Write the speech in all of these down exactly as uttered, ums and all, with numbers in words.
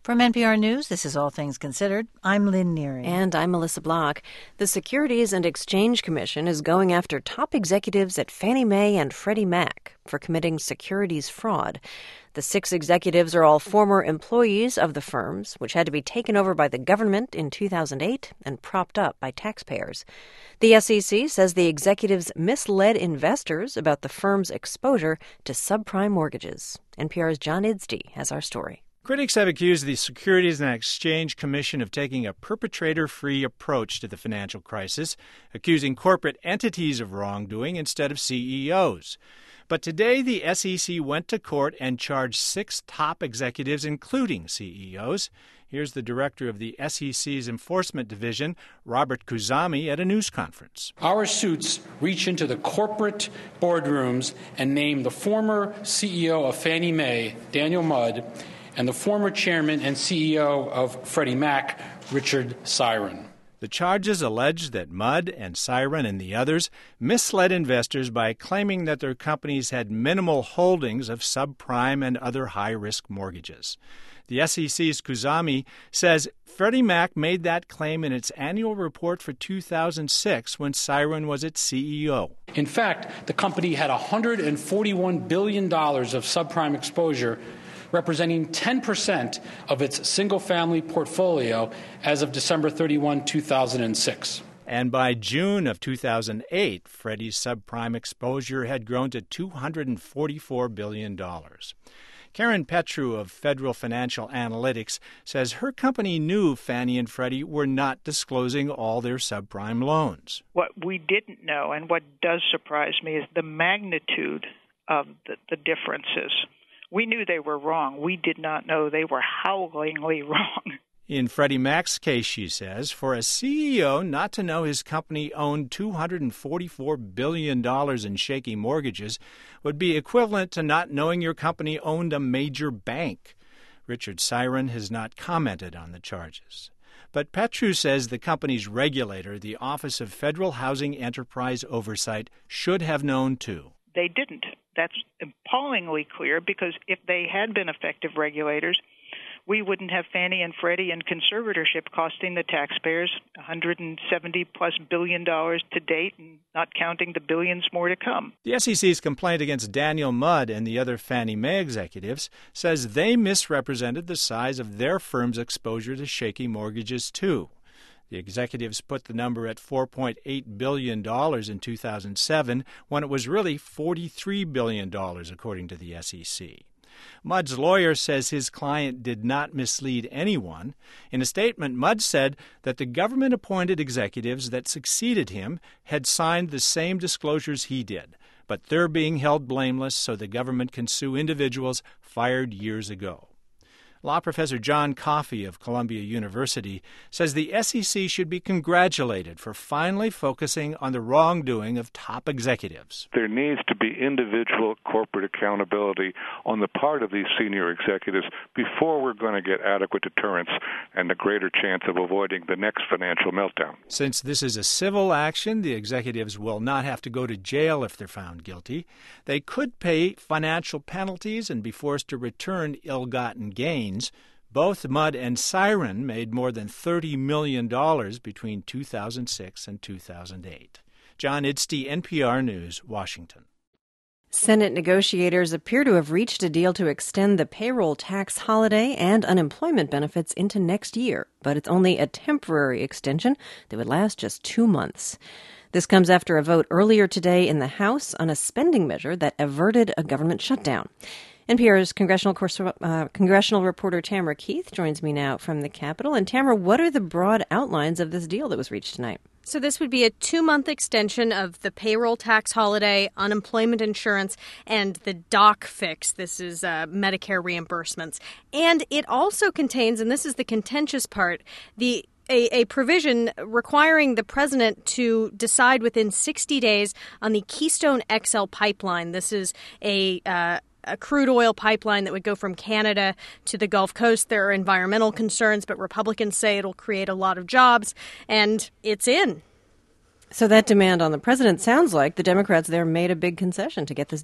From N P R News, this is All Things Considered. I'm Lynn Neary. And I'm Melissa Block. The Securities and Exchange Commission is going after top executives at Fannie Mae and Freddie Mac for committing securities fraud. The six executives are all former employees of the firms, which had to be taken over by the government in two thousand eight and propped up by taxpayers. The S E C says the executives misled investors about the firm's exposure to subprime mortgages. N P R's John Idsty has our story. Critics have accused the Securities and Exchange Commission of taking a perpetrator-free approach to the financial crisis, accusing corporate entities of wrongdoing instead of C E Os. But today, the S E C went to court and charged six top executives, including C E Os. Here's the director of the S E C's Enforcement Division, Robert Khuzami, at a news conference. Our suits reach into the corporate boardrooms and name the former C E O of Fannie Mae, Daniel Mudd, and the former chairman and C E O of Freddie Mac, Richard Cyran. The charges allege that Mudd and Cyran and the others misled investors by claiming that their companies had minimal holdings of subprime and other high-risk mortgages. The S E C's Khuzami says Freddie Mac made that claim in its annual report for two thousand six when Cyran was its C E O. In fact, the company had one hundred forty-one billion dollars of subprime exposure, representing ten percent of its single-family portfolio as of December thirty-first, two thousand six. And by June of two thousand eight, Freddie's subprime exposure had grown to two hundred forty-four billion dollars. Karen Petru of Federal Financial Analytics says her company knew Fannie and Freddie were not disclosing all their subprime loans. What we didn't know, and what does surprise me, is the magnitude of the, the differences. We knew they were wrong. We did not know they were howlingly wrong. In Freddie Mac's case, she says, for a C E O not to know his company owned two hundred forty-four billion dollars in shaky mortgages would be equivalent to not knowing your company owned a major bank. Richard Cyran has not commented on the charges. But Petru says the company's regulator, the Office of Federal Housing Enterprise Oversight, should have known too. They didn't. That's appallingly clear, because if they had been effective regulators, we wouldn't have Fannie and Freddie in conservatorship costing the taxpayers one hundred seventy plus billion dollars to date, and not counting the billions more to come. The S E C's complaint against Daniel Mudd and the other Fannie Mae executives says they misrepresented the size of their firm's exposure to shaky mortgages too. The executives put the number at four point eight billion dollars in two thousand seven, when it was really forty-three billion dollars, according to the S E C. Mudd's lawyer says his client did not mislead anyone. In a statement, Mudd said that the government-appointed executives that succeeded him had signed the same disclosures he did, but they're being held blameless so the government can sue individuals fired years ago. Law professor John Coffey of Columbia University says the S E C should be congratulated for finally focusing on the wrongdoing of top executives. There needs to be individual corporate accountability on the part of these senior executives before we're going to get adequate deterrence and a greater chance of avoiding the next financial meltdown. Since this is a civil action, the executives will not have to go to jail if they're found guilty. They could pay financial penalties and be forced to return ill-gotten gains. Both Mudd and Cyran made more than thirty million dollars between two thousand six and two thousand eight. John Idsty, N P R News, Washington. Senate negotiators appear to have reached a deal to extend the payroll tax holiday and unemployment benefits into next year, but it's only a temporary extension that would last just two months. This comes after a vote earlier today in the House on a spending measure that averted a government shutdown. N P R's congressional, course, uh, congressional reporter Tamara Keith joins me now from the Capitol. And Tamara, what are the broad outlines of this deal that was reached tonight? So this would be a two-month extension of the payroll tax holiday, unemployment insurance, and the doc fix. This is uh, Medicare reimbursements. And it also contains, and this is the contentious part, the A, a provision requiring the president to decide within sixty days on the Keystone X L pipeline. This is a uh, a crude oil pipeline that would go from Canada to the Gulf Coast. There are environmental concerns, but Republicans say it'll create a lot of jobs, and it's in. So that demand on the president sounds like the Democrats there made a big concession to get this deal.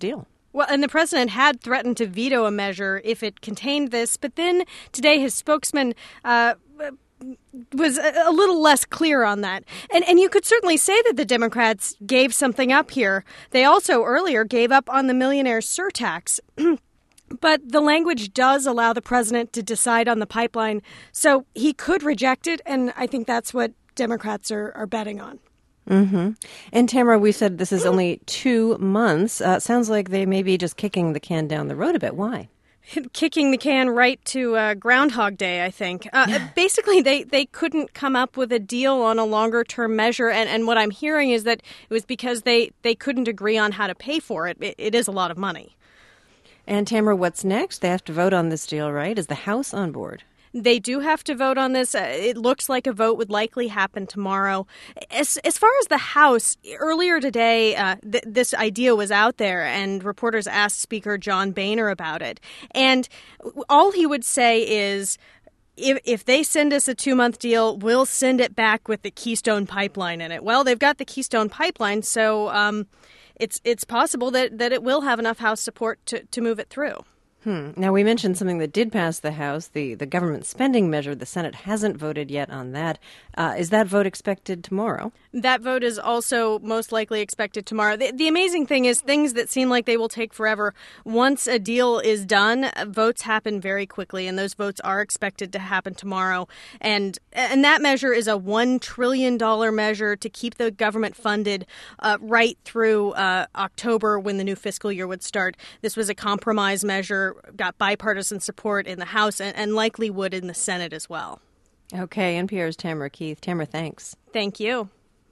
Well, and the president had threatened to veto a measure if it contained this, but then today his spokesman uh, was a little less clear on that. And and you could certainly say that the Democrats gave something up here. They also earlier gave up on the millionaire surtax. But the language does allow the president to decide on the pipeline, so he could reject it, and I think that's what Democrats are, are betting on. Mm-hmm. And Tamara, we said this is only two months. Uh, sounds like they may be just kicking the can down the road a bit. Why? Kicking the can right to uh, Groundhog Day, I think. Uh, basically, they, they couldn't come up with a deal on a longer-term measure, and, and what I'm hearing is that it was because they, they couldn't agree on how to pay for it. It, it is a lot of money. And Tamara, what's next? They have to vote on this deal, right? Is the House on board? They do have to vote on this. Uh, it looks like a vote would likely happen tomorrow. As, as far as the House, earlier today, uh, th- this idea was out there, and reporters asked Speaker John Boehner about it. And all he would say is, If, if they send us a two-month deal, we'll send it back with the Keystone Pipeline in it. Well, they've got the Keystone Pipeline, so um, it's it's possible that, that it will have enough House support to, to move it through. Hmm. Now, we mentioned something that did pass the House, the, the government spending measure. The Senate hasn't voted yet on that. Uh, is that vote expected tomorrow? That vote is also most likely expected tomorrow. The, the amazing thing is things that seem like they will take forever. Once a deal is done, votes happen very quickly, and those votes are expected to happen tomorrow. And and that measure is a one trillion dollars measure to keep the government funded uh, right through uh, October when the new fiscal year would start. This was a compromise measure, got bipartisan support in the House, and, and likely would in the Senate as well. Okay, N P R's Tamara Keith. Tamara, thanks. Thank you.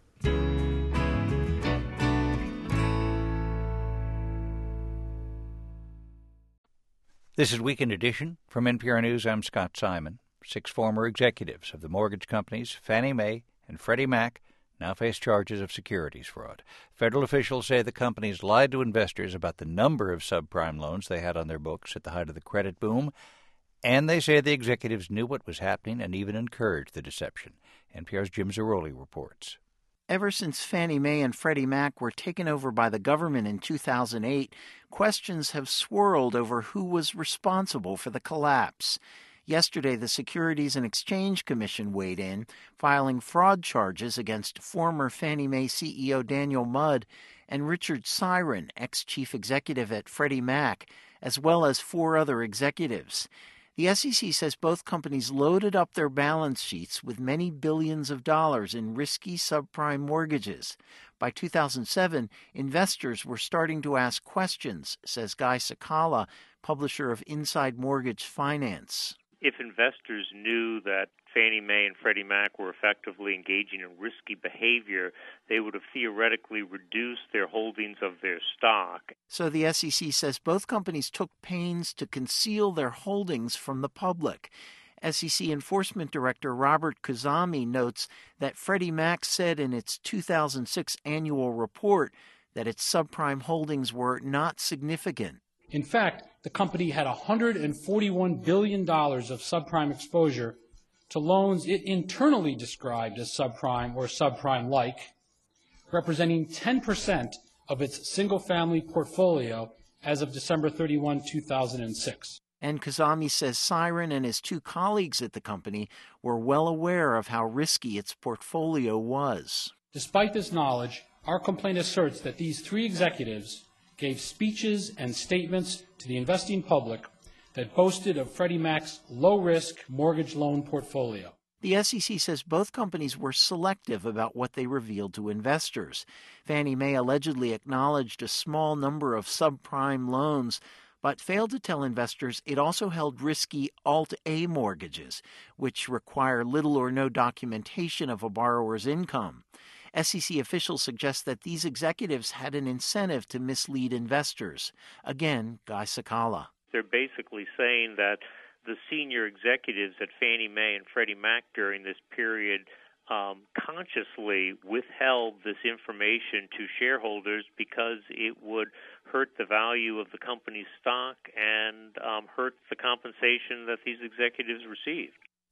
This is Weekend Edition. From N P R News, I'm Scott Simon. Six former executives of the mortgage companies Fannie Mae and Freddie Mac now face charges of securities fraud. Federal officials say the companies lied to investors about the number of subprime loans they had on their books at the height of the credit boom, and they say the executives knew what was happening and even encouraged the deception. N P R's Jim Zarroli reports. Ever since Fannie Mae and Freddie Mac were taken over by the government in two thousand eight, questions have swirled over who was responsible for the collapse. Yesterday, the Securities and Exchange Commission weighed in, filing fraud charges against former Fannie Mae C E O Daniel Mudd and Richard Syron, ex-chief executive at Freddie Mac, as well as four other executives. The S E C says both companies loaded up their balance sheets with many billions of dollars in risky subprime mortgages. By two thousand seven, investors were starting to ask questions, says Guy Cecala, publisher of Inside Mortgage Finance. If investors knew that Fannie Mae and Freddie Mac were effectively engaging in risky behavior, they would have theoretically reduced their holdings of their stock. So the S E C says both companies took pains to conceal their holdings from the public. S E C Enforcement Director Robert Khuzami notes that Freddie Mac said in its two thousand six annual report that its subprime holdings were not significant. In fact, the company had one hundred forty-one billion dollars of subprime exposure to loans it internally described as subprime or subprime-like, representing ten percent of its single-family portfolio as of December thirty-first, two thousand six. And Khuzami says Syron and his two colleagues at the company were well aware of how risky its portfolio was. Despite this knowledge, our complaint asserts that these three executives gave speeches and statements to the investing public that boasted of Freddie Mac's low-risk mortgage loan portfolio. The S E C says both companies were selective about what they revealed to investors. Fannie Mae allegedly acknowledged a small number of subprime loans, but failed to tell investors it also held risky Alt-A mortgages, which require little or no documentation of a borrower's income. S E C officials suggest that these executives had an incentive to mislead investors. Again, Guy Cecala. They're basically saying that the senior executives at Fannie Mae and Freddie Mac during this period um, consciously withheld this information to shareholders because it would hurt the value of the company's stock and um, hurt the compensation that these executives received.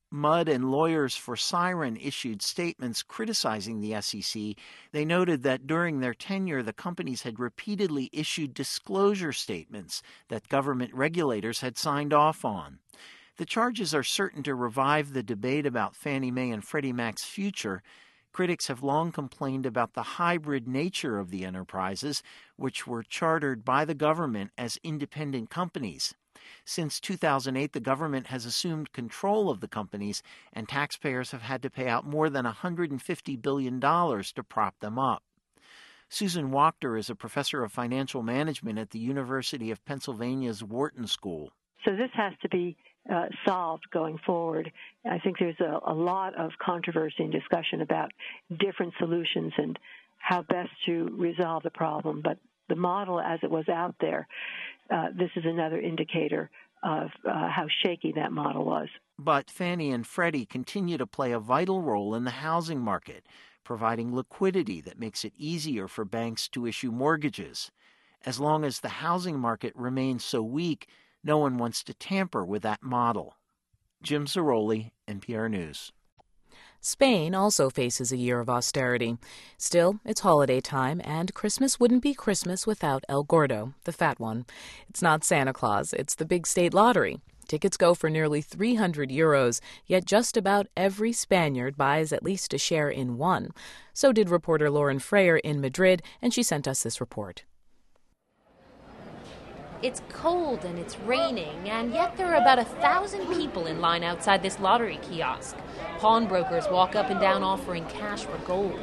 Mudd and lawyers for Siren issued statements criticizing the S E C. They noted that during their tenure, the companies had repeatedly issued disclosure statements that government regulators had signed off on. The charges are certain to revive the debate about Fannie Mae and Freddie Mac's future. Critics have long complained about the hybrid nature of the enterprises, which were chartered by the government as independent companies. Since two thousand eight, the government has assumed control of the companies, and taxpayers have had to pay out more than one hundred fifty billion dollars to prop them up. Susan Wachter is a professor of financial management at the University of Pennsylvania's Wharton School. So this has to be uh, solved going forward. I think there's a, a lot of controversy and discussion about different solutions and how best to resolve the problem. But the model as it was out there, uh, this is another indicator of uh, how shaky that model was. But Fannie and Freddie continue to play a vital role in the housing market, providing liquidity that makes it easier for banks to issue mortgages. As long as the housing market remains so weak, no one wants to tamper with that model. Jim Zaroli, N P R News. Spain also faces a year of austerity. Still, it's holiday time, and Christmas wouldn't be Christmas without El Gordo, the fat one. It's not Santa Claus, it's the big state lottery. Tickets go for nearly three hundred euros, yet just about every Spaniard buys at least a share in one. So did reporter Lauren Freyer in Madrid, and she sent us this report. It's cold and it's raining, and yet there are about a thousand people in line outside this lottery kiosk. Pawnbrokers walk up and down offering cash for gold.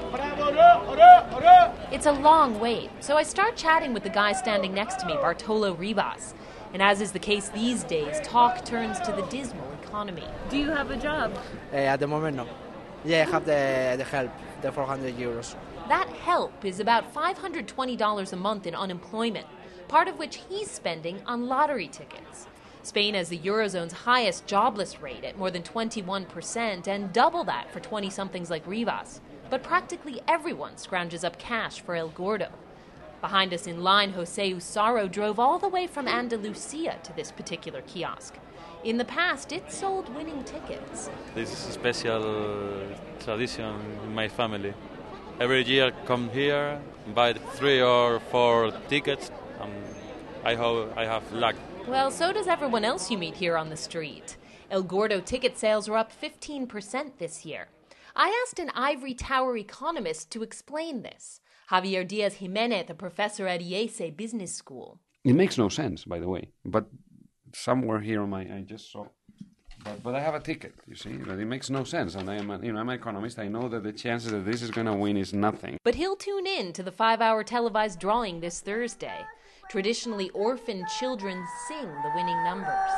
It's a long wait, so I start chatting with the guy standing next to me, Bartolo Ribas. And as is the case these days, talk turns to the dismal economy. Do you have a job? Uh, at the moment, no. Yeah, I have the, the help, the four hundred euros. That help is about five hundred twenty dollars a month in unemployment, part of which he's spending on lottery tickets. Spain has the Eurozone's highest jobless rate at more than twenty-one percent and double that for twenty-somethings like Rivas. But practically everyone scrounges up cash for El Gordo. Behind us in line, Jose Usaro drove all the way from Andalusia to this particular kiosk. In the past, it sold winning tickets. This is a special tradition in my family. Every year come here, buy three or four tickets. Um, I hope I have luck. Well, so does everyone else you meet here on the street. El Gordo ticket sales were up fifteen percent this year. I asked an ivory tower economist to explain this. Javier Diaz Jimenez, a professor at I E S E Business School. It makes no sense, by the way, but somewhere here on my, I just saw, but, but I have a ticket, you see, that it makes no sense, and I am, a, you know, I'm an economist. I know that the chances that this is going to win is nothing. But he'll tune in to the five-hour televised drawing this Thursday. Traditionally, orphaned children sing the winning numbers.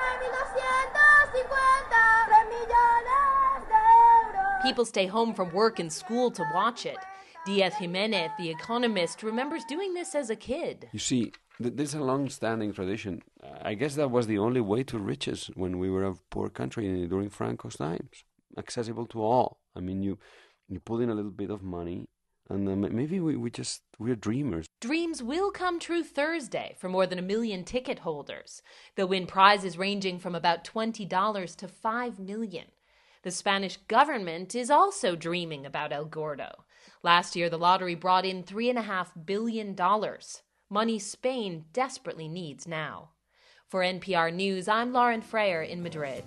People stay home from work and school to watch it. Diaz Jimenez, the economist, remembers doing this as a kid. You see, th- there's a long-standing tradition. I guess that was the only way to riches when we were a poor country during Franco's times. Accessible to all. I mean, you you put in a little bit of money, and then maybe we, we just, we're dreamers. Dreams will come true Thursday for more than a million ticket holders. They'll win prizes ranging from about twenty dollars to five million dollars. The Spanish government is also dreaming about El Gordo. Last year, the lottery brought in three point five billion dollars, money Spain desperately needs now. For N P R News, I'm Lauren Freyer in Madrid.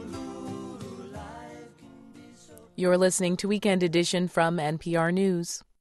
You're listening to Weekend Edition from N P R News.